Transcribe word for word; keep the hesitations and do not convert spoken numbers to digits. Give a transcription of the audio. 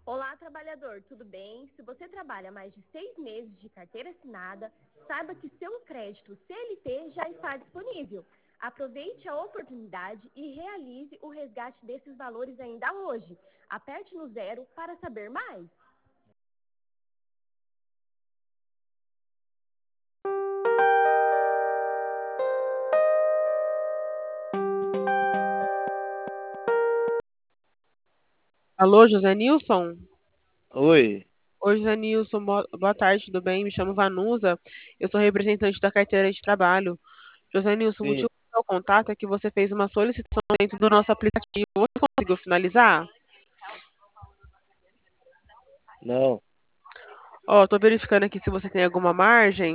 Olá, trabalhador, tudo bem? Se você trabalha mais de seis meses de carteira assinada, saiba que seu crédito C L T já está disponível. Aproveite a oportunidade e realize o resgate desses valores ainda hoje. Aperte no zero para saber mais. Alô, José Nilson? Oi, Oi, José Nilson, boa boa tarde, tudo bem? Me chamo Vanusa, eu sou representante da carteira de trabalho. José Nilson, o sim, motivo do meu contato é que você fez uma solicitação dentro do nosso aplicativo. Você conseguiu finalizar? não, Ó, tô verificando aqui se você tem alguma margem.